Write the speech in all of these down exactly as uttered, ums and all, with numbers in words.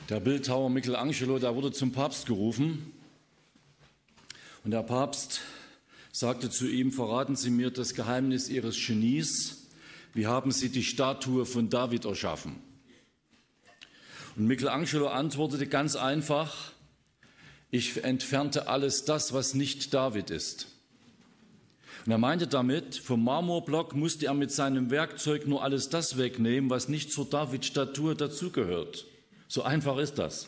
Der Bildhauer Michelangelo, der wurde zum Papst gerufen und der Papst sagte zu ihm: Verraten Sie mir das Geheimnis Ihres Genies, wie haben Sie die Statue von David erschaffen? Und Michelangelo antwortete ganz einfach: Ich entfernte alles das, was nicht David ist. Und er meinte damit, vom Marmorblock musste er mit seinem Werkzeug nur alles das wegnehmen, was nicht zur David-Statue dazugehört. So einfach ist das.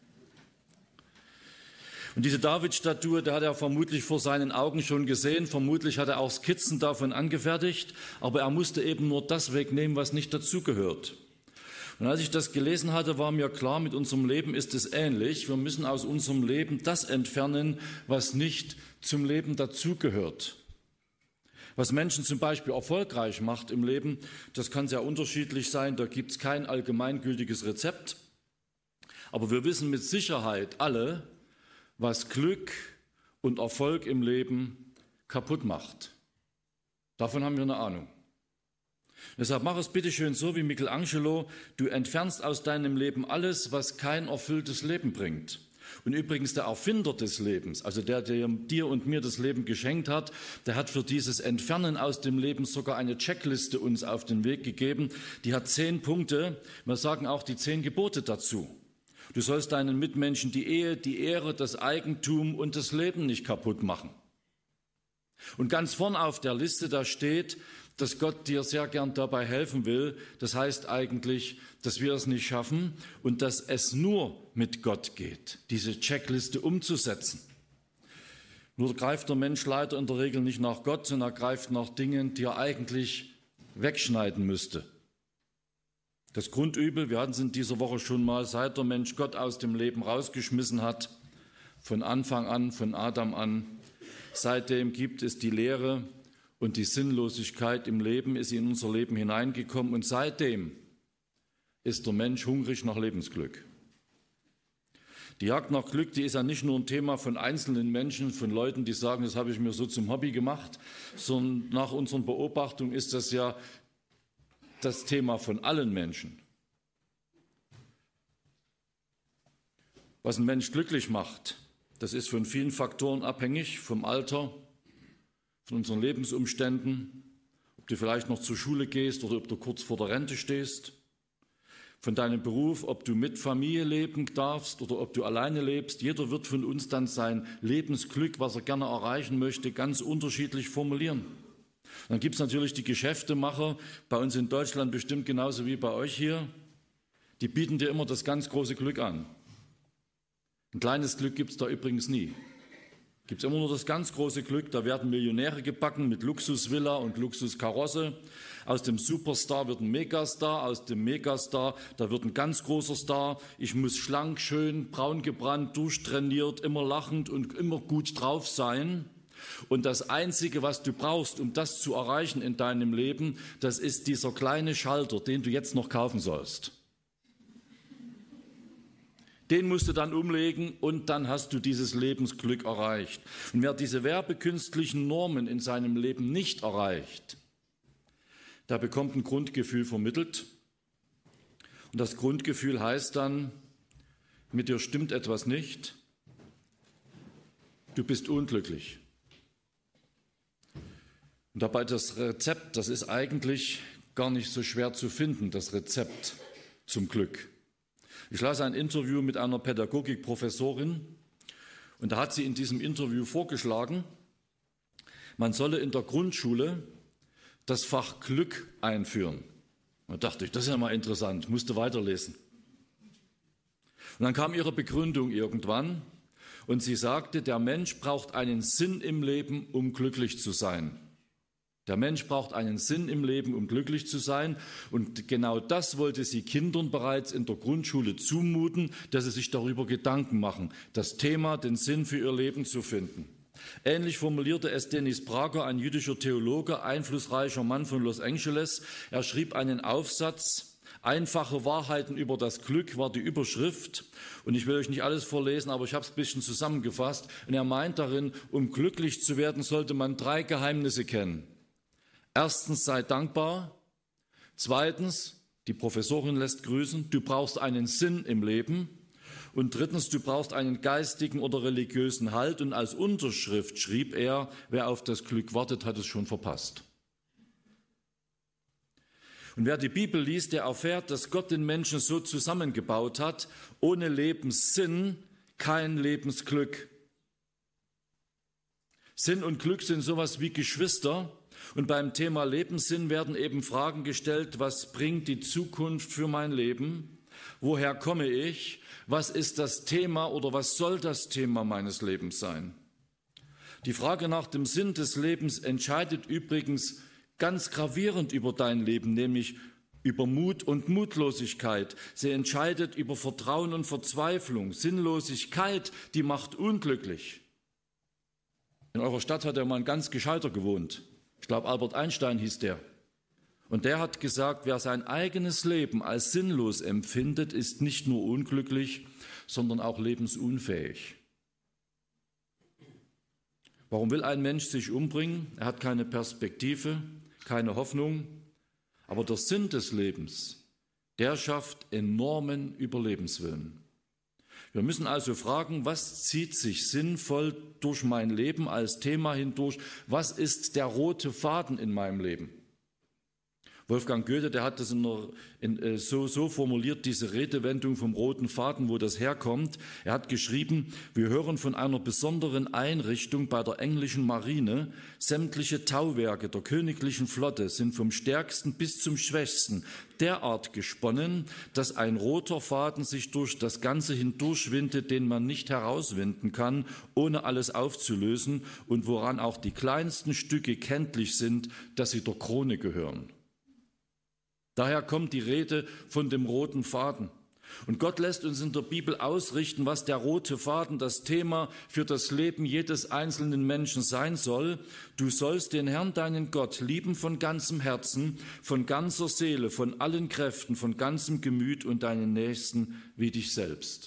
Und diese David-Statue, die hat er vermutlich vor seinen Augen schon gesehen, vermutlich hat er auch Skizzen davon angefertigt, aber er musste eben nur das wegnehmen, was nicht dazugehört. Und als ich das gelesen hatte, war mir klar, mit unserem Leben ist es ähnlich. Wir müssen aus unserem Leben das entfernen, was nicht zum Leben dazugehört. Was Menschen zum Beispiel erfolgreich macht im Leben, das kann sehr unterschiedlich sein, da gibt es kein allgemeingültiges Rezept. Aber wir wissen mit Sicherheit alle, was Glück und Erfolg im Leben kaputt macht. Davon haben wir eine Ahnung. Deshalb mach es bitte schön so wie Michelangelo, du entfernst aus deinem Leben alles, was kein erfülltes Leben bringt. Und übrigens der Erfinder des Lebens, also der, der dir und mir das Leben geschenkt hat, der hat für dieses Entfernen aus dem Leben sogar eine Checkliste uns auf den Weg gegeben. Die hat zehn Punkte, wir sagen auch die zehn Gebote dazu. Du sollst deinen Mitmenschen die Ehe, die Ehre, das Eigentum und das Leben nicht kaputt machen. Und ganz vorn auf der Liste, da steht, dass Gott dir sehr gern dabei helfen will. Das heißt eigentlich, dass wir es nicht schaffen und dass es nur mit Gott geht, diese Checkliste umzusetzen. Nur greift der Mensch leider in der Regel nicht nach Gott, sondern er greift nach Dingen, die er eigentlich wegschneiden müsste. Das Grundübel, wir hatten es in dieser Woche schon mal, seit der Mensch Gott aus dem Leben rausgeschmissen hat, von Anfang an, von Adam an, seitdem gibt es die Leere und die Sinnlosigkeit im Leben, ist in unser Leben hineingekommen und seitdem ist der Mensch hungrig nach Lebensglück. Die Jagd nach Glück, die ist ja nicht nur ein Thema von einzelnen Menschen, von Leuten, die sagen, das habe ich mir so zum Hobby gemacht, sondern nach unseren Beobachtungen ist das ja das Thema von allen Menschen. Was ein Mensch glücklich macht, das ist von vielen Faktoren abhängig, vom Alter, von unseren Lebensumständen, ob du vielleicht noch zur Schule gehst oder ob du kurz vor der Rente stehst, von deinem Beruf, ob du mit Familie leben darfst oder ob du alleine lebst. Jeder wird von uns dann sein Lebensglück, was er gerne erreichen möchte, ganz unterschiedlich formulieren. Dann gibt es natürlich die Geschäftemacher, bei uns in Deutschland bestimmt genauso wie bei euch hier, die bieten dir immer das ganz große Glück an. Ein kleines Glück gibt es da übrigens nie. Gibt es immer nur das ganz große Glück, da werden Millionäre gebacken mit Luxusvilla und Luxuskarosse. Aus dem Superstar wird ein Megastar, aus dem Megastar, da wird ein ganz großer Star. Ich muss schlank, schön, braun gebrannt, durchtrainiert, immer lachend und immer gut drauf sein. Und das Einzige, was du brauchst, um das zu erreichen in deinem Leben, das ist dieser kleine Schalter, den du jetzt noch kaufen sollst. Den musst du dann umlegen und dann hast du dieses Lebensglück erreicht. Und wer diese werbekünstlichen Normen in seinem Leben nicht erreicht, der bekommt ein Grundgefühl vermittelt. Und das Grundgefühl heißt dann, mit dir stimmt etwas nicht, du bist unglücklich. Und dabei das Rezept, das ist eigentlich gar nicht so schwer zu finden, das Rezept zum Glück. Ich las ein Interview mit einer Pädagogikprofessorin und da hat sie in diesem Interview vorgeschlagen, man solle in der Grundschule das Fach Glück einführen. Da dachte ich, das ist ja mal interessant, musste weiterlesen. Und dann kam ihre Begründung irgendwann und sie sagte, der Mensch braucht einen Sinn im Leben, um glücklich zu sein. Der Mensch braucht einen Sinn im Leben, um glücklich zu sein. Und genau das wollte sie Kindern bereits in der Grundschule zumuten, dass sie sich darüber Gedanken machen, das Thema, den Sinn für ihr Leben zu finden. Ähnlich formulierte es Dennis Prager, ein jüdischer Theologe, einflussreicher Mann von Los Angeles. Er schrieb einen Aufsatz, einfache Wahrheiten über das Glück war die Überschrift. Und ich will euch nicht alles vorlesen, aber ich habe es ein bisschen zusammengefasst. Und er meint darin, um glücklich zu werden, sollte man drei Geheimnisse kennen. Erstens, sei dankbar. Zweitens, die Professorin lässt grüßen, du brauchst einen Sinn im Leben. Und drittens, du brauchst einen geistigen oder religiösen Halt. Und als Unterschrift schrieb er, wer auf das Glück wartet, hat es schon verpasst. Und wer die Bibel liest, der erfährt, dass Gott den Menschen so zusammengebaut hat, ohne Lebenssinn kein Lebensglück. Sinn und Glück sind sowas wie Geschwister. Und beim Thema Lebenssinn werden eben Fragen gestellt, was bringt die Zukunft für mein Leben? Woher komme ich? Was ist das Thema oder was soll das Thema meines Lebens sein? Die Frage nach dem Sinn des Lebens entscheidet übrigens ganz gravierend über dein Leben, nämlich über Mut und Mutlosigkeit. Sie entscheidet über Vertrauen und Verzweiflung. Sinnlosigkeit, die macht unglücklich. In eurer Stadt hat ja mal ein ganz Gescheiter gewohnt. Ich glaube, Albert Einstein hieß der. Und der hat gesagt, wer sein eigenes Leben als sinnlos empfindet, ist nicht nur unglücklich, sondern auch lebensunfähig. Warum will ein Mensch sich umbringen? Er hat keine Perspektive, keine Hoffnung. Aber der Sinn des Lebens, der schafft enormen Überlebenswillen. Wir müssen also fragen, was zieht sich sinnvoll durch mein Leben als Thema hindurch? Was ist der rote Faden in meinem Leben? Wolfgang Goethe, der hat das in der, in, so, so formuliert, diese Redewendung vom roten Faden, wo das herkommt. Er hat geschrieben, wir hören von einer besonderen Einrichtung bei der englischen Marine. Sämtliche Tauwerke der königlichen Flotte sind vom stärksten bis zum schwächsten derart gesponnen, dass ein roter Faden sich durch das Ganze hindurchwindet, den man nicht herauswinden kann, ohne alles aufzulösen und woran auch die kleinsten Stücke kenntlich sind, dass sie der Krone gehören. Daher kommt die Rede von dem roten Faden. Und Gott lässt uns in der Bibel ausrichten, was der rote Faden, das Thema für das Leben jedes einzelnen Menschen sein soll. Du sollst den Herrn, deinen Gott, lieben von ganzem Herzen, von ganzer Seele, von allen Kräften, von ganzem Gemüt und deinen Nächsten wie dich selbst.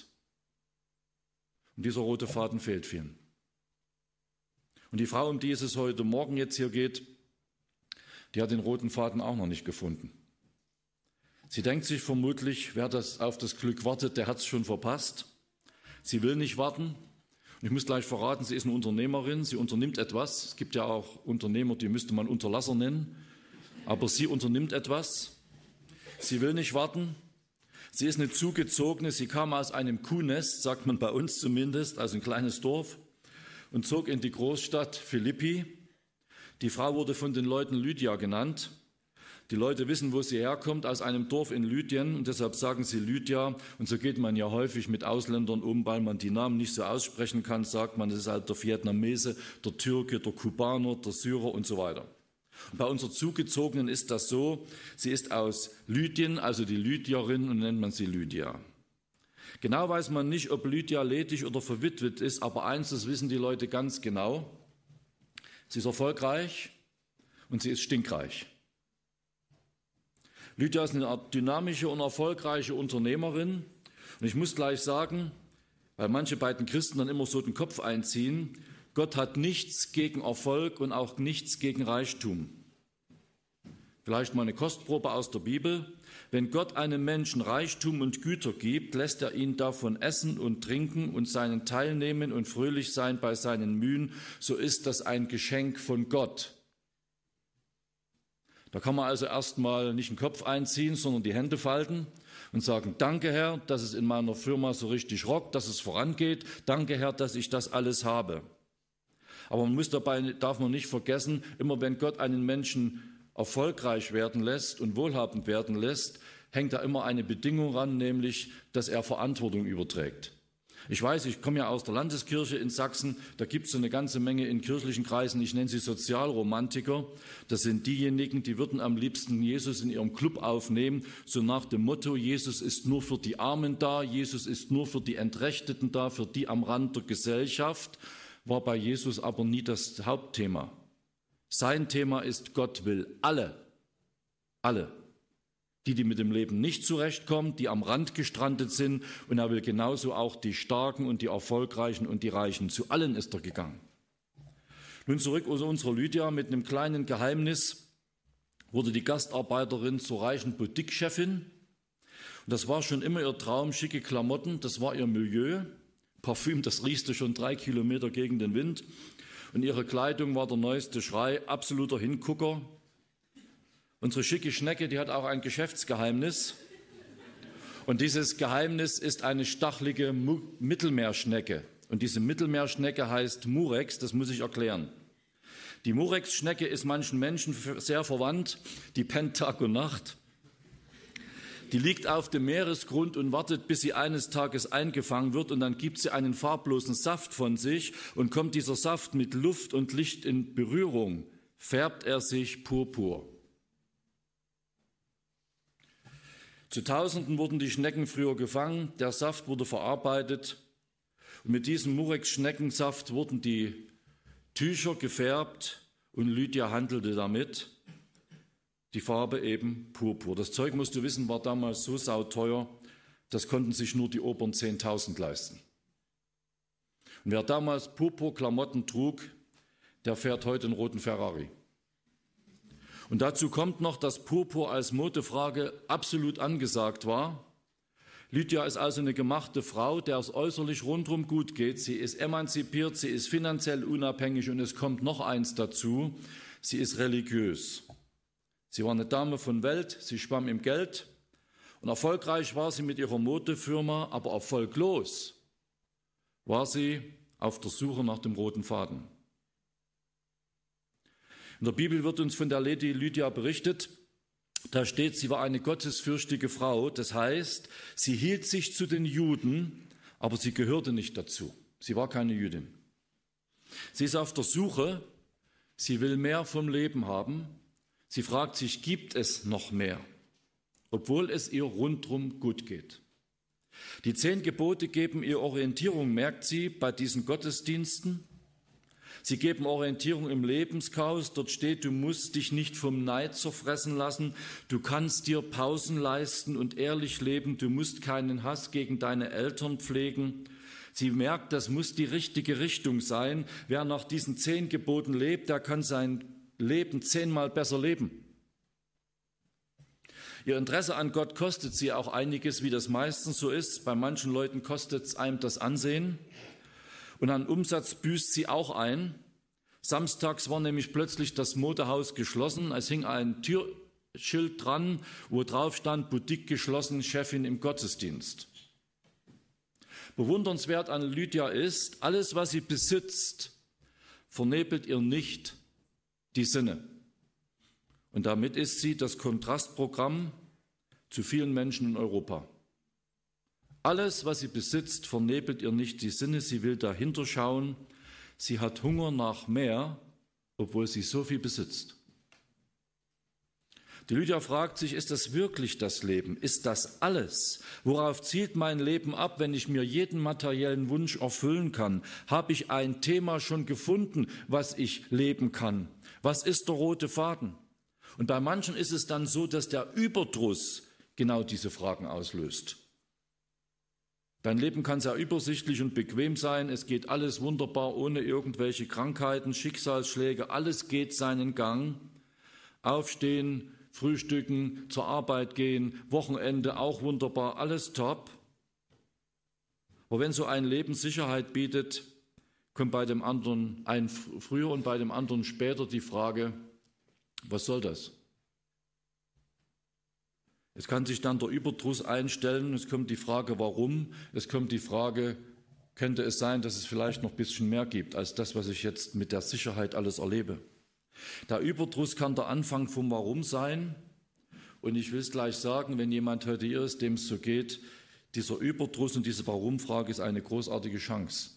Und dieser rote Faden fehlt vielen. Und die Frau, um die es heute Morgen jetzt hier geht, die hat den roten Faden auch noch nicht gefunden. Sie denkt sich vermutlich, wer das auf das Glück wartet, der hat es schon verpasst. Sie will nicht warten. Und ich muss gleich verraten, sie ist eine Unternehmerin, sie unternimmt etwas. Es gibt ja auch Unternehmer, die müsste man Unterlasser nennen. Aber sie unternimmt etwas. Sie will nicht warten. Sie ist eine Zugezogene. Sie kam aus einem Kuhnest, sagt man bei uns zumindest, also ein kleines Dorf, und zog in die Großstadt Philippi. Die Frau wurde von den Leuten Lydia genannt. Die Leute wissen, wo sie herkommt, aus einem Dorf in Lydien, und deshalb sagen sie Lydia. Und so geht man ja häufig mit Ausländern um, weil man die Namen nicht so aussprechen kann, sagt man, das ist halt der Vietnamese, der Türke, der Kubaner, der Syrer und so weiter. Und bei unserer Zugezogenen ist das so, sie ist aus Lydien, also die Lydierin, und nennt man sie Lydia. Genau weiß man nicht, ob Lydia ledig oder verwitwet ist, aber eins, das wissen die Leute ganz genau, sie ist erfolgreich und sie ist stinkreich. Lydia ist eine dynamische und erfolgreiche Unternehmerin. Und ich muss gleich sagen, weil manche beiden Christen dann immer so den Kopf einziehen, Gott hat nichts gegen Erfolg und auch nichts gegen Reichtum. Vielleicht mal eine Kostprobe aus der Bibel. Wenn Gott einem Menschen Reichtum und Güter gibt, lässt er ihn davon essen und trinken und seinen Teil nehmen und fröhlich sein bei seinen Mühen. So ist das ein Geschenk von Gott. Da kann man also erstmal nicht den Kopf einziehen, sondern die Hände falten und sagen, danke Herr, dass es in meiner Firma so richtig rockt, dass es vorangeht. Danke Herr, dass ich das alles habe. Aber man muss dabei, darf man nicht vergessen, immer wenn Gott einen Menschen erfolgreich werden lässt und wohlhabend werden lässt, hängt da immer eine Bedingung ran, nämlich, dass er Verantwortung überträgt. Ich weiß, ich komme ja aus der Landeskirche in Sachsen, da gibt es so eine ganze Menge in kirchlichen Kreisen, ich nenne sie Sozialromantiker. Das sind diejenigen, die würden am liebsten Jesus in ihrem Club aufnehmen, so nach dem Motto, Jesus ist nur für die Armen da, Jesus ist nur für die Entrechteten da, für die am Rand der Gesellschaft, war bei Jesus aber nie das Hauptthema. Sein Thema ist, Gott will alle, alle. Die, die mit dem Leben nicht zurechtkommen, die am Rand gestrandet sind, und er will genauso auch die Starken und die Erfolgreichen und die Reichen. Zu allen ist er gegangen. Nun zurück zu unserer Lydia. Mit einem kleinen Geheimnis wurde die Gastarbeiterin zur reichen Boutique-Chefin. Und das war schon immer ihr Traum, schicke Klamotten, das war ihr Milieu. Parfüm, das riechte schon drei Kilometer gegen den Wind. Und ihre Kleidung war der neueste Schrei, absoluter Hingucker. Unsere schicke Schnecke, die hat auch ein Geschäftsgeheimnis. Und dieses Geheimnis ist eine stachelige Mittelmeerschnecke. Und diese Mittelmeerschnecke heißt Murex, das muss ich erklären. Die Murex-Schnecke ist manchen Menschen sehr verwandt, die pennt Tag und Nacht. Die liegt auf dem Meeresgrund und wartet, bis sie eines Tages eingefangen wird, und dann gibt sie einen farblosen Saft von sich, und kommt dieser Saft mit Luft und Licht in Berührung, färbt er sich purpur. Zu Tausenden wurden die Schnecken früher gefangen, der Saft wurde verarbeitet, und mit diesem Murex-Schneckensaft wurden die Tücher gefärbt, und Lydia handelte damit. Die Farbe eben Purpur. Das Zeug, musst du wissen, war damals so sauteuer, das konnten sich nur die oberen zehntausend leisten. Und wer damals Purpurklamotten trug, der fährt heute einen roten Ferrari. Und dazu kommt noch, dass Purpur als Modefrage absolut angesagt war. Lydia ist also eine gemachte Frau, der es äußerlich rundherum gut geht. Sie ist emanzipiert, sie ist finanziell unabhängig, und es kommt noch eins dazu, sie ist religiös. Sie war eine Dame von Welt, sie schwamm im Geld, und erfolgreich war sie mit ihrer Modefirma, aber erfolglos war sie auf der Suche nach dem roten Faden. In der Bibel wird uns von der Lady Lydia berichtet, da steht, sie war eine gottesfürchtige Frau, das heißt, sie hielt sich zu den Juden, aber sie gehörte nicht dazu. Sie war keine Jüdin. Sie ist auf der Suche, sie will mehr vom Leben haben. Sie fragt sich, gibt es noch mehr, obwohl es ihr rundherum gut geht. Die zehn Gebote geben ihr Orientierung, merkt sie, bei diesen Gottesdiensten. Sie geben Orientierung im Lebenschaos. Dort steht, du musst dich nicht vom Neid zerfressen lassen. Du kannst dir Pausen leisten und ehrlich leben. Du musst keinen Hass gegen deine Eltern pflegen. Sie merkt, das muss die richtige Richtung sein. Wer nach diesen zehn Geboten lebt, der kann sein Leben zehnmal besser leben. Ihr Interesse an Gott kostet sie auch einiges, wie das meistens so ist. Bei manchen Leuten kostet es einem das Ansehen. Und an Umsatz büßt sie auch ein. Samstags war nämlich plötzlich das Modehaus geschlossen. Es hing ein Türschild dran, wo drauf stand, Boutique geschlossen, Chefin im Gottesdienst. Bewundernswert an Lydia ist, alles, was sie besitzt, vernebelt ihr nicht die Sinne. Und damit ist sie das Kontrastprogramm zu vielen Menschen in Europa. Alles, was sie besitzt, vernebelt ihr nicht die Sinne. Sie will dahinter schauen. Sie hat Hunger nach mehr, obwohl sie so viel besitzt. Die Lydia fragt sich, ist das wirklich das Leben? Ist das alles? Worauf zielt mein Leben ab, wenn ich mir jeden materiellen Wunsch erfüllen kann? Habe ich ein Thema schon gefunden, was ich leben kann? Was ist der rote Faden? Und bei manchen ist es dann so, dass der Überdruss genau diese Fragen auslöst. Dein Leben kann sehr übersichtlich und bequem sein. Es geht alles wunderbar, ohne irgendwelche Krankheiten, Schicksalsschläge. Alles geht seinen Gang. Aufstehen, frühstücken, zur Arbeit gehen, Wochenende auch wunderbar, alles top. Aber wenn so ein Leben Sicherheit bietet, kommt bei dem anderen ein früher und bei dem anderen später die Frage, was soll das? Es kann sich dann der Überdruss einstellen, es kommt die Frage, warum? Es kommt die Frage, könnte es sein, dass es vielleicht noch ein bisschen mehr gibt, als das, was ich jetzt mit der Sicherheit alles erlebe? Der Überdruss kann der Anfang vom Warum sein. Und ich will es gleich sagen, wenn jemand heute hier ist, dem es so geht, dieser Überdruss und diese Warum-Frage ist eine großartige Chance.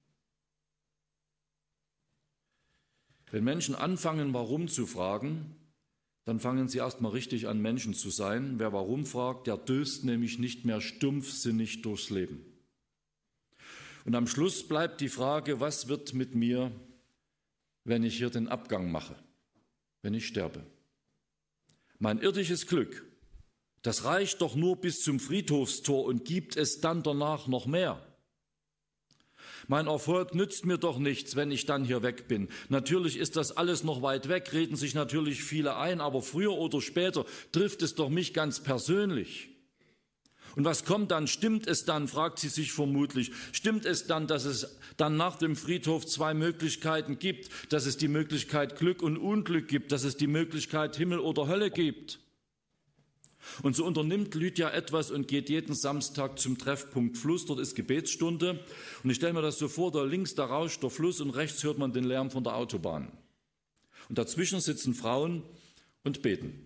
Wenn Menschen anfangen, Warum zu fragen, dann fangen sie erstmal richtig an, Menschen zu sein. Wer Warum fragt, der döst nämlich nicht mehr stumpfsinnig durchs Leben. Und am Schluss bleibt die Frage, was wird mit mir, wenn ich hier den Abgang mache, wenn ich sterbe? Mein irdisches Glück, das reicht doch nur bis zum Friedhofstor und gibt es dann danach noch mehr. Mein Erfolg nützt mir doch nichts, wenn ich dann hier weg bin. Natürlich ist das alles noch weit weg, reden sich natürlich viele ein, aber früher oder später trifft es doch mich ganz persönlich. Und was kommt dann? Stimmt es dann, fragt sie sich vermutlich, stimmt es dann, dass es dann nach dem Friedhof zwei Möglichkeiten gibt, dass es die Möglichkeit Glück und Unglück gibt, dass es die Möglichkeit Himmel oder Hölle gibt? Und so unternimmt Lydia etwas und geht jeden Samstag zum Treffpunkt Fluss, dort ist Gebetsstunde. Und ich stelle mir das so vor, da links da rauscht der Fluss und rechts hört man den Lärm von der Autobahn. Und dazwischen sitzen Frauen und beten.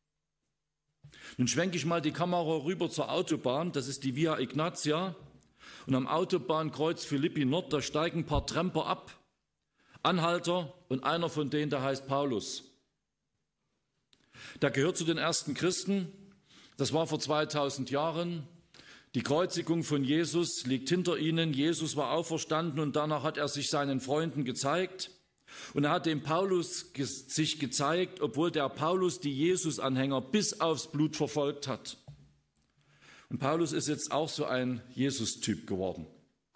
Nun schwenke ich mal die Kamera rüber zur Autobahn, das ist die Via Ignatia. Und am Autobahnkreuz Philippi Nord, da steigen ein paar Tramper ab, Anhalter und einer von denen, der heißt Paulus. Der gehört zu den ersten Christen, das war vor zweitausend Jahren. Die Kreuzigung von Jesus liegt hinter ihnen, Jesus war auferstanden und danach hat er sich seinen Freunden gezeigt. Und er hat dem Paulus ge- sich gezeigt, obwohl der Paulus die Jesus-Anhänger bis aufs Blut verfolgt hat. Und Paulus ist jetzt auch so ein Jesus-Typ geworden.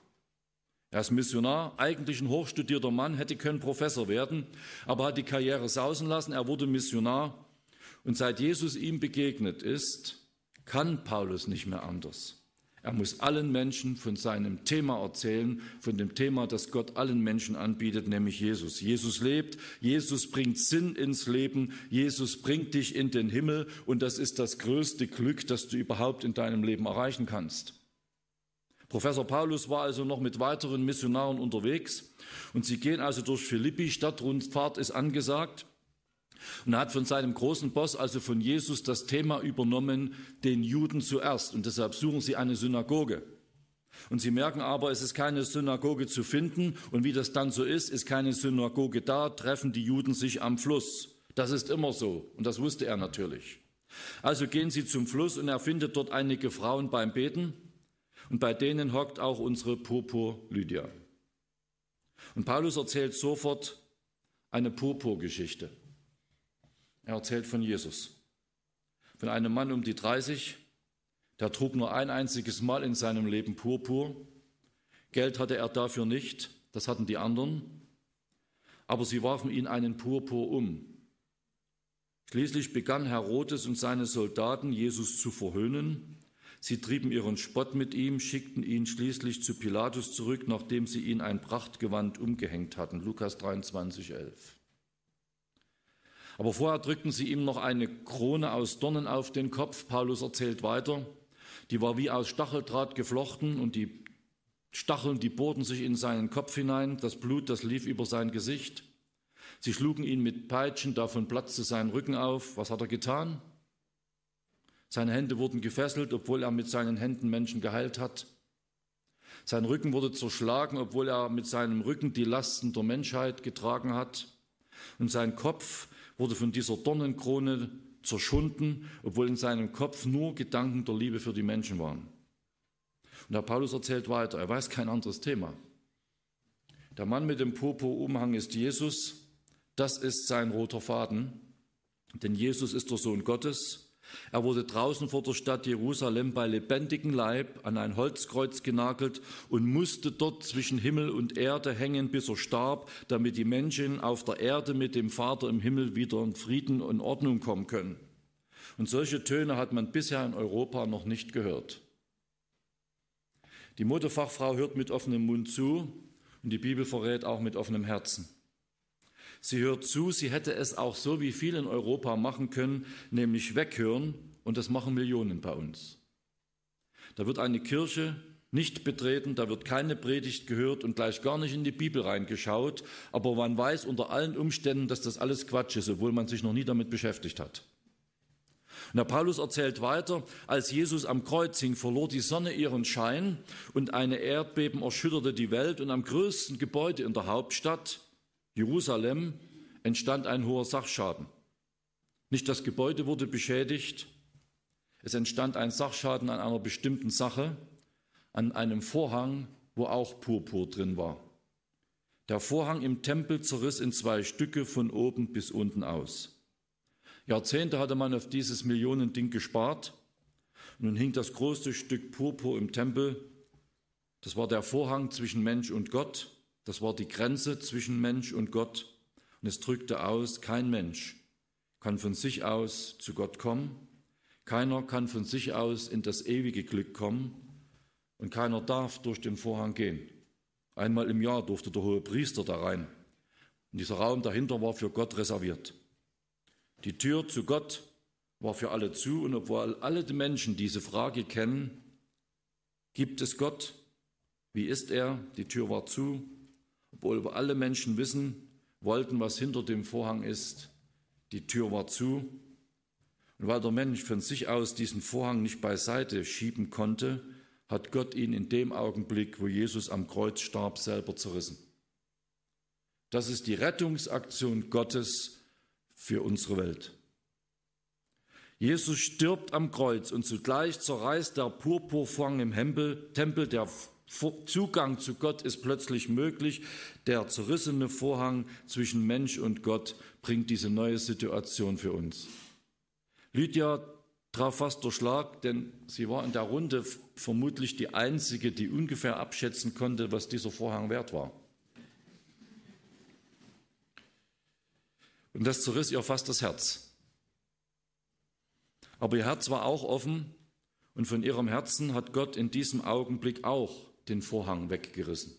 Er ist Missionar, eigentlich ein hochstudierter Mann, hätte können Professor werden, aber hat die Karriere sausen lassen, er wurde Missionar. Und seit Jesus ihm begegnet ist, kann Paulus nicht mehr anders. Er muss allen Menschen von seinem Thema erzählen, von dem Thema, das Gott allen Menschen anbietet, nämlich Jesus. Jesus lebt, Jesus bringt Sinn ins Leben, Jesus bringt dich in den Himmel und das ist das größte Glück, das du überhaupt in deinem Leben erreichen kannst. Professor Paulus war also noch mit weiteren Missionaren unterwegs und sie gehen also durch Philippi, Stadtrundfahrt ist angesagt. Und er hat von seinem großen Boss, also von Jesus, das Thema übernommen, den Juden zuerst. Und deshalb suchen sie eine Synagoge. Und sie merken aber, es ist keine Synagoge zu finden. Und wie das dann so ist, ist keine Synagoge da, treffen die Juden sich am Fluss. Das ist immer so. Und das wusste er natürlich. Also gehen sie zum Fluss und er findet dort einige Frauen beim Beten. Und bei denen hockt auch unsere Purpur Lydia. Und Paulus erzählt sofort eine Purpurgeschichte. Er erzählt von Jesus, von einem Mann um die dreißig, der trug nur ein einziges Mal in seinem Leben Purpur. Geld hatte er dafür nicht, das hatten die anderen, aber sie warfen ihn einen Purpur um. Schließlich begann Herodes und seine Soldaten, Jesus zu verhöhnen. Sie trieben ihren Spott mit ihm, schickten ihn schließlich zu Pilatus zurück, nachdem sie ihn ein Prachtgewand umgehängt hatten. Lukas dreiundzwanzig, elf. Aber vorher drückten sie ihm noch eine Krone aus Dornen auf den Kopf. Paulus erzählt weiter. Die war wie aus Stacheldraht geflochten und die Stacheln, die bohrten sich in seinen Kopf hinein. Das Blut, das lief über sein Gesicht. Sie schlugen ihn mit Peitschen, davon platzte sein Rücken auf. Was hat er getan? Seine Hände wurden gefesselt, obwohl er mit seinen Händen Menschen geheilt hat. Sein Rücken wurde zerschlagen, obwohl er mit seinem Rücken die Lasten der Menschheit getragen hat. Und sein Kopf wurde von dieser Dornenkrone zerschunden, obwohl in seinem Kopf nur Gedanken der Liebe für die Menschen waren. Und der Paulus erzählt weiter, er weiß kein anderes Thema. Der Mann mit dem Purpurumhang ist Jesus, das ist sein roter Faden, denn Jesus ist der Sohn Gottes. Er wurde draußen vor der Stadt Jerusalem bei lebendigem Leib an ein Holzkreuz genagelt und musste dort zwischen Himmel und Erde hängen, bis er starb, damit die Menschen auf der Erde mit dem Vater im Himmel wieder in Frieden und Ordnung kommen können. Und solche Töne hat man bisher in Europa noch nicht gehört. Die Modefachfrau hört mit offenem Mund zu und die Bibel verrät auch mit offenem Herzen. Sie hört zu, sie hätte es auch so wie viele in Europa machen können, nämlich weghören, und das machen Millionen bei uns. Da wird eine Kirche nicht betreten, da wird keine Predigt gehört und gleich gar nicht in die Bibel reingeschaut, aber man weiß unter allen Umständen, dass das alles Quatsch ist, obwohl man sich noch nie damit beschäftigt hat. Und der Paulus erzählt weiter, als Jesus am Kreuz hing, verlor die Sonne ihren Schein und eine Erdbeben erschütterte die Welt und am größten Gebäude in der Hauptstadt, Jerusalem, entstand ein hoher Sachschaden. Nicht das Gebäude wurde beschädigt, es entstand ein Sachschaden an einer bestimmten Sache, an einem Vorhang, wo auch Purpur drin war. Der Vorhang im Tempel zerriss in zwei Stücke von oben bis unten aus. Jahrzehnte hatte man auf dieses Millionending gespart und nun hing das große Stück Purpur im Tempel. Das war der Vorhang zwischen Mensch und Gott. Das war die Grenze zwischen Mensch und Gott und es drückte aus, kein Mensch kann von sich aus zu Gott kommen, Keiner kann von sich aus in das ewige Glück kommen und keiner darf durch den Vorhang gehen. Einmal im Jahr durfte der hohe Priester da rein. Und dieser Raum dahinter war für Gott reserviert. Die Tür zu Gott war für alle zu, und obwohl alle die Menschen diese Frage kennen, gibt es Gott? Wie ist er? Die Tür war zu. Obwohl alle Menschen wissen wollten, was hinter dem Vorhang ist, die Tür war zu. Und weil der Mensch von sich aus diesen Vorhang nicht beiseite schieben konnte, hat Gott ihn in dem Augenblick, wo Jesus am Kreuz starb, selber zerrissen. Das ist die Rettungsaktion Gottes für unsere Welt. Jesus stirbt am Kreuz und zugleich zerreißt der Purpurvorhang im Tempel. Der Zugang zu Gott ist plötzlich möglich. Der zerrissene Vorhang zwischen Mensch und Gott bringt diese neue Situation für uns. Lydia traf fast der Schlag, denn sie war in der Runde vermutlich die Einzige, die ungefähr abschätzen konnte, was dieser Vorhang wert war. Und das zerriss ihr fast das Herz. Aber ihr Herz war auch offen, und von ihrem Herzen hat Gott in diesem Augenblick auch den Vorhang weggerissen.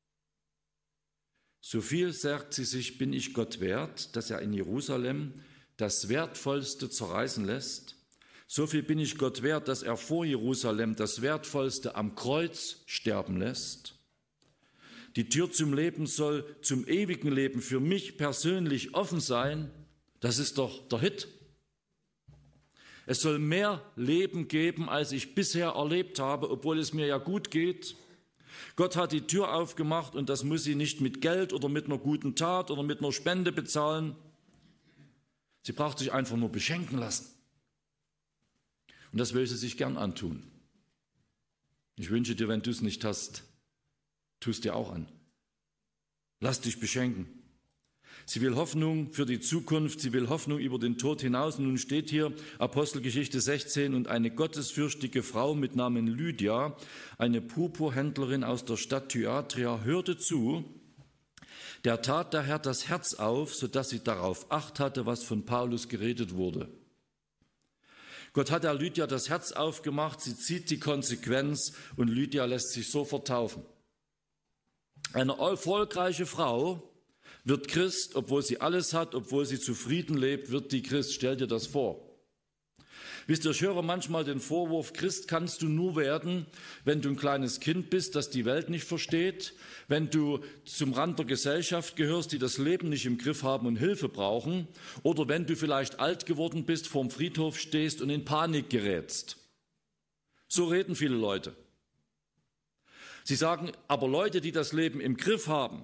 So viel, sagt sie sich, bin ich Gott wert, dass er in Jerusalem das Wertvollste zerreißen lässt. So viel bin ich Gott wert, dass er vor Jerusalem das Wertvollste am Kreuz sterben lässt. Die Tür zum Leben soll zum ewigen Leben für mich persönlich offen sein. Das ist doch der Hit. Es soll mehr Leben geben, als ich bisher erlebt habe, obwohl es mir ja gut geht. Gott hat die Tür aufgemacht, und das muss sie nicht mit Geld oder mit einer guten Tat oder mit einer Spende bezahlen. Sie braucht sich einfach nur beschenken lassen. Und das will sie sich gern antun. Ich wünsche dir, wenn du es nicht hast, tu es dir auch an. Lass dich beschenken. Sie will Hoffnung für die Zukunft, sie will Hoffnung über den Tod hinaus. Und nun steht hier Apostelgeschichte sechzehn, und eine gottesfürchtige Frau mit Namen Lydia, eine Purpurhändlerin aus der Stadt Thyatira, hörte zu. Der tat der Herr das Herz auf, sodass sie darauf Acht hatte, was von Paulus geredet wurde. Gott hat der Lydia das Herz aufgemacht, sie zieht die Konsequenz, und Lydia lässt sich sofort taufen. Eine erfolgreiche Frau wird Christ, obwohl sie alles hat, obwohl sie zufrieden lebt, wird die Christ. Stell dir das vor. Wisst ihr, ich höre manchmal den Vorwurf, Christ kannst du nur werden, wenn du ein kleines Kind bist, das die Welt nicht versteht, wenn du zum Rand der Gesellschaft gehörst, die das Leben nicht im Griff haben und Hilfe brauchen, oder wenn du vielleicht alt geworden bist, vorm Friedhof stehst und in Panik gerätst. So reden viele Leute. Sie sagen, aber Leute, die das Leben im Griff haben,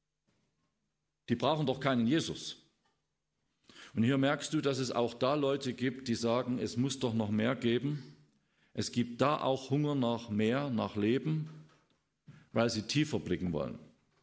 die brauchen doch keinen Jesus. Und hier merkst du, dass es auch da Leute gibt, die sagen, es muss doch noch mehr geben. Es gibt da auch Hunger nach mehr, nach Leben, weil sie tiefer blicken wollen.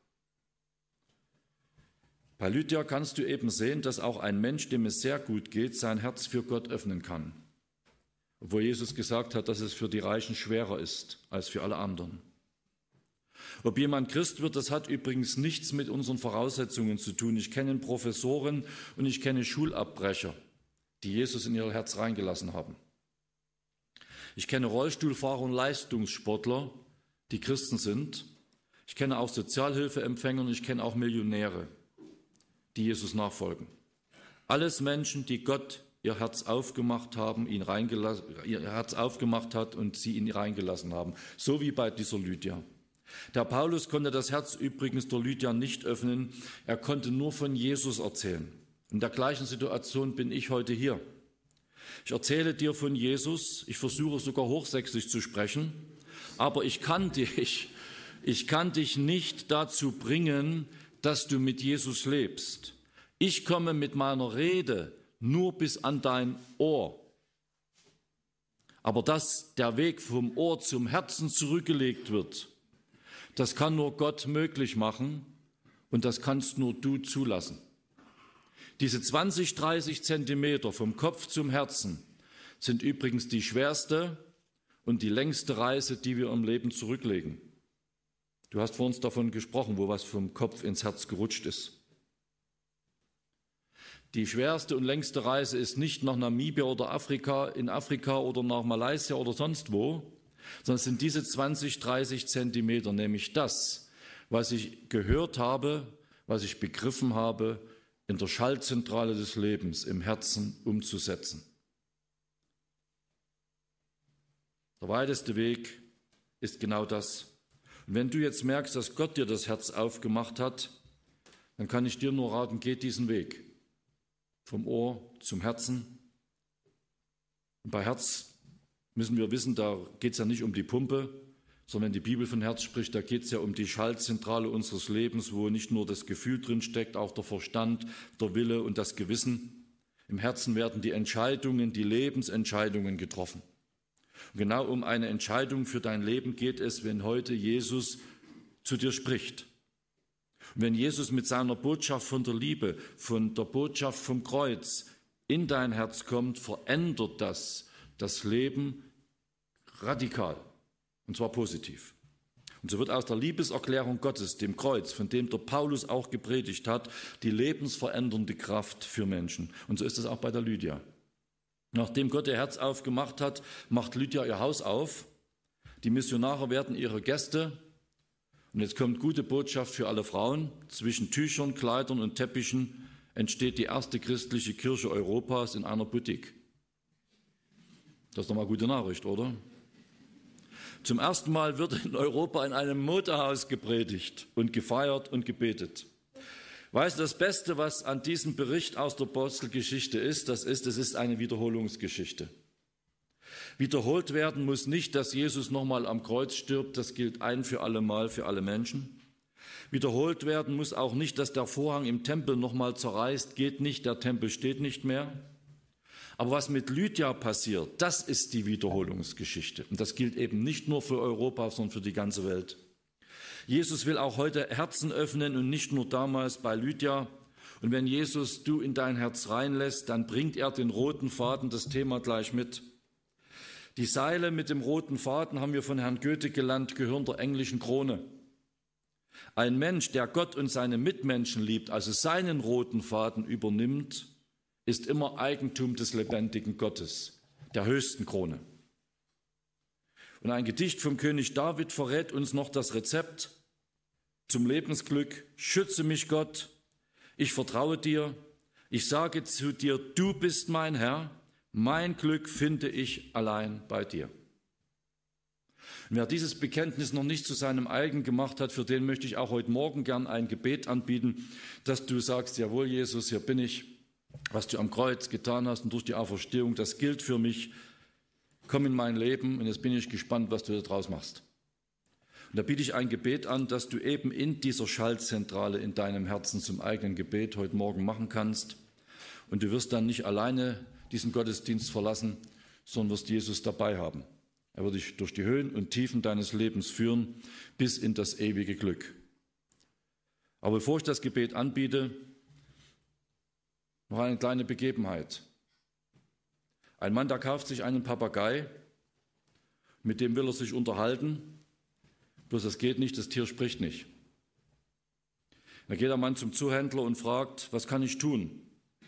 Bei Lydia kannst du eben sehen, dass auch ein Mensch, dem es sehr gut geht, sein Herz für Gott öffnen kann. Obwohl Jesus gesagt hat, dass es für die Reichen schwerer ist als für alle anderen. Ob jemand Christ wird, das hat übrigens nichts mit unseren Voraussetzungen zu tun. Ich kenne Professoren und ich kenne Schulabbrecher, die Jesus in ihr Herz reingelassen haben. Ich kenne Rollstuhlfahrer und Leistungssportler, die Christen sind. Ich kenne auch Sozialhilfeempfänger und ich kenne auch Millionäre, die Jesus nachfolgen. Alles Menschen, die Gott ihr Herz aufgemacht haben, ihn reingelassen, ihr Herz aufgemacht hat und sie ihn reingelassen haben. So wie bei dieser Lydia. Der Paulus konnte das Herz übrigens der Lydia nicht öffnen. Er konnte nur von Jesus erzählen. In der gleichen Situation bin ich heute hier. Ich erzähle dir von Jesus. Ich versuche sogar hochsächsisch zu sprechen. Aber ich kann dich, ich kann dich nicht dazu bringen, dass du mit Jesus lebst. Ich komme mit meiner Rede nur bis an dein Ohr. Aber dass der Weg vom Ohr zum Herzen zurückgelegt wird, das kann nur Gott möglich machen und das kannst nur du zulassen. Diese zwanzig, dreißig Zentimeter vom Kopf zum Herzen sind übrigens die schwerste und die längste Reise, die wir im Leben zurücklegen. Du hast vor uns davon gesprochen, wo was vom Kopf ins Herz gerutscht ist. Die schwerste und längste Reise ist nicht nach Namibia oder Afrika, in Afrika oder nach Malaysia oder sonst wo, sondern es sind diese zwanzig, dreißig Zentimeter, nämlich das, was ich gehört habe, was ich begriffen habe, in der Schaltzentrale des Lebens, im Herzen umzusetzen. Der weiteste Weg ist genau das. Und wenn du jetzt merkst, dass Gott dir das Herz aufgemacht hat, dann kann ich dir nur raten, geh diesen Weg. Vom Ohr zum Herzen. Und bei Herz müssen wir wissen, da geht es ja nicht um die Pumpe, sondern wenn die Bibel von Herz spricht, da geht es ja um die Schaltzentrale unseres Lebens, wo nicht nur das Gefühl drin steckt, auch der Verstand, der Wille und das Gewissen. Im Herzen werden die Entscheidungen, die Lebensentscheidungen getroffen. Und genau um eine Entscheidung für dein Leben geht es, wenn heute Jesus zu dir spricht. Und wenn Jesus mit seiner Botschaft von der Liebe, von der Botschaft vom Kreuz in dein Herz kommt, verändert das das Leben radikal, und zwar positiv. Und so wird aus der Liebeserklärung Gottes, dem Kreuz, von dem der Paulus auch gepredigt hat, die lebensverändernde Kraft für Menschen. Und so ist es auch bei der Lydia. Nachdem Gott ihr Herz aufgemacht hat, macht Lydia ihr Haus auf. Die Missionare werden ihre Gäste. Und jetzt kommt gute Botschaft für alle Frauen. Zwischen Tüchern, Kleidern und Teppichen entsteht die erste christliche Kirche Europas in einer Boutique. Das ist doch mal gute Nachricht, oder? Zum ersten Mal wird in Europa in einem Modehaus gepredigt und gefeiert und gebetet. Weißt du, das Beste, was an diesem Bericht aus der Apostelgeschichte ist, das ist, es ist eine Wiederholungsgeschichte. Wiederholt werden muss nicht, dass Jesus nochmal am Kreuz stirbt, das gilt ein für alle Mal für alle Menschen. Wiederholt werden muss auch nicht, dass der Vorhang im Tempel nochmal zerreißt, geht nicht, der Tempel steht nicht mehr. Aber was mit Lydia passiert, das ist die Wiederholungsgeschichte. Und das gilt eben nicht nur für Europa, sondern für die ganze Welt. Jesus will auch heute Herzen öffnen und nicht nur damals bei Lydia. Und wenn Jesus du in dein Herz reinlässt, dann bringt er den roten Faden, das Thema gleich mit. Die Seile mit dem roten Faden, haben wir von Herrn Goethe gelernt, gehören der englischen Krone. Ein Mensch, der Gott und seine Mitmenschen liebt, also seinen roten Faden übernimmt, ist immer Eigentum des lebendigen Gottes, der höchsten Krone. Und ein Gedicht vom König David verrät uns noch das Rezept zum Lebensglück. Schütze mich, Gott, ich vertraue dir, ich sage zu dir, du bist mein Herr, mein Glück finde ich allein bei dir. Und wer dieses Bekenntnis noch nicht zu seinem eigen gemacht hat, für den möchte ich auch heute Morgen gern ein Gebet anbieten, dass du sagst, jawohl Jesus, hier bin ich, was du am Kreuz getan hast und durch die Auferstehung, das gilt für mich, komm in mein Leben und jetzt bin ich gespannt, was du daraus machst. Und da biete ich ein Gebet an, dass du eben in dieser Schaltzentrale in deinem Herzen zum eigenen Gebet heute Morgen machen kannst. Und du wirst dann nicht alleine diesen Gottesdienst verlassen, sondern wirst Jesus dabei haben. Er wird dich durch die Höhen und Tiefen deines Lebens führen, bis in das ewige Glück. Aber bevor ich das Gebet anbiete, noch eine kleine Begebenheit. Ein Mann, der kauft sich einen Papagei, mit dem will er sich unterhalten, bloß das geht nicht, das Tier spricht nicht. Da geht der Mann zum Zuhändler und fragt, was kann ich tun?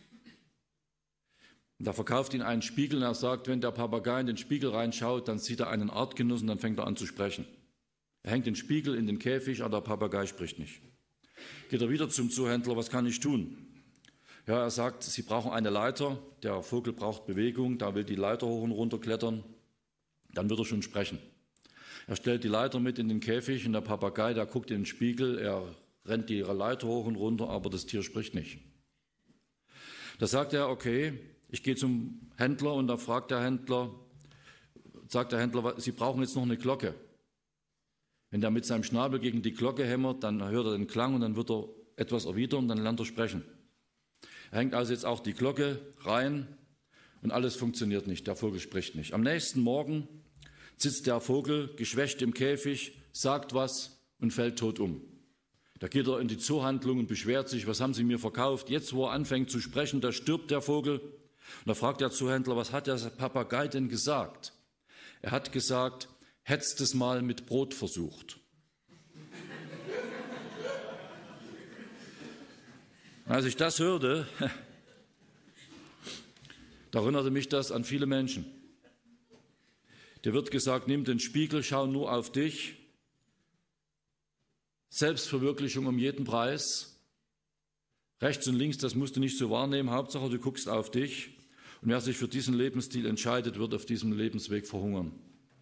Und da verkauft ihn einen Spiegel und er sagt, wenn der Papagei in den Spiegel reinschaut, dann sieht er einen Artgenossen, dann fängt er an zu sprechen. Er hängt den Spiegel in den Käfig, aber der Papagei spricht nicht. Geht er wieder zum Zuhändler, was kann ich tun? Ja, er sagt, Sie brauchen eine Leiter, der Vogel braucht Bewegung, da will die Leiter hoch und runter klettern, dann wird er schon sprechen. Er stellt die Leiter mit in den Käfig und der Papagei, der guckt in den Spiegel, er rennt die Leiter hoch und runter, aber das Tier spricht nicht. Da sagt er, okay, ich gehe zum Händler und da fragt der Händler, sagt der Händler, Sie brauchen jetzt noch eine Glocke. Wenn der mit seinem Schnabel gegen die Glocke hämmert, dann hört er den Klang und dann wird er etwas erwidern und dann lernt er sprechen. Er hängt also jetzt auch die Glocke rein und alles funktioniert nicht, der Vogel spricht nicht. Am nächsten Morgen sitzt der Vogel geschwächt im Käfig, sagt was und fällt tot um. Da geht er in die Zoohandlung und beschwert sich, was haben Sie mir verkauft? Jetzt, wo er anfängt zu sprechen, da stirbt der Vogel. Und da fragt der Zuhändler, was hat der Papagei denn gesagt? Er hat gesagt, hättest es mal mit Brot versucht. Als ich das hörte, Da erinnerte mich das an viele Menschen. Dir wird gesagt, nimm den Spiegel, schau nur auf dich. Selbstverwirklichung um jeden Preis. Rechts und links, das musst du nicht so wahrnehmen. Hauptsache, du guckst auf dich. Und wer sich für diesen Lebensstil entscheidet, wird auf diesem Lebensweg verhungern.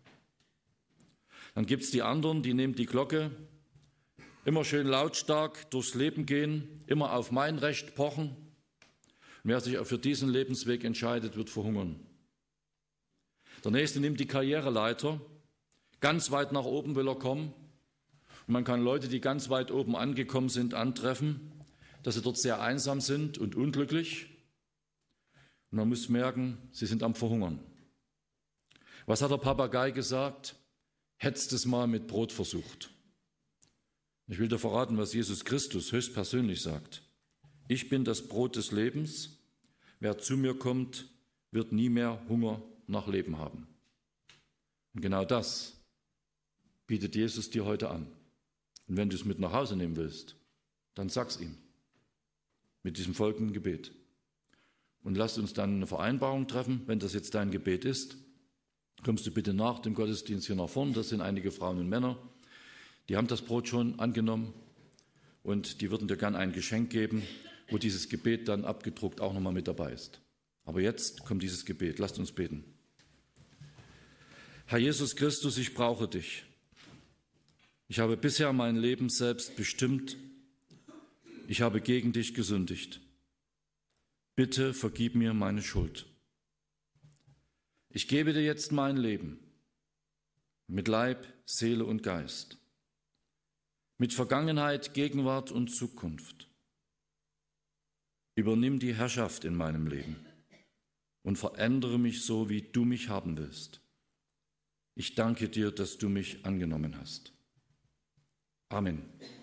Dann gibt es die anderen, die nehmen die Glocke, immer schön lautstark durchs Leben gehen, immer auf mein Recht pochen. Und wer sich für diesen Lebensweg entscheidet, wird verhungern. Der Nächste nimmt die Karriereleiter, ganz weit nach oben will er kommen. Und man kann Leute, die ganz weit oben angekommen sind, antreffen, dass sie dort sehr einsam sind und unglücklich. Und man muss merken, sie sind am Verhungern. Was hat der Papagei gesagt? Hättest es mal mit Brot versucht. Ich will dir verraten, was Jesus Christus höchstpersönlich sagt. Ich bin das Brot des Lebens. Wer zu mir kommt, wird nie mehr Hunger nach Leben haben. Und genau das bietet Jesus dir heute an. Und wenn du es mit nach Hause nehmen willst, dann sag's ihm. Mit diesem folgenden Gebet. Und lasst uns dann eine Vereinbarung treffen, wenn das jetzt dein Gebet ist. Kommst du bitte nach dem Gottesdienst hier nach vorne, das sind einige Frauen und Männer, die haben das Brot schon angenommen und die würden dir gern ein Geschenk geben, wo dieses Gebet dann abgedruckt auch nochmal mit dabei ist. Aber jetzt kommt dieses Gebet, lasst uns beten. Herr Jesus Christus, ich brauche dich. Ich habe bisher mein Leben selbst bestimmt. Ich habe gegen dich gesündigt. Bitte vergib mir meine Schuld. Ich gebe dir jetzt mein Leben mit Leib, Seele und Geist, mit Vergangenheit, Gegenwart und Zukunft. Übernimm die Herrschaft in meinem Leben und verändere mich so, wie du mich haben willst. Ich danke dir, dass du mich angenommen hast. Amen.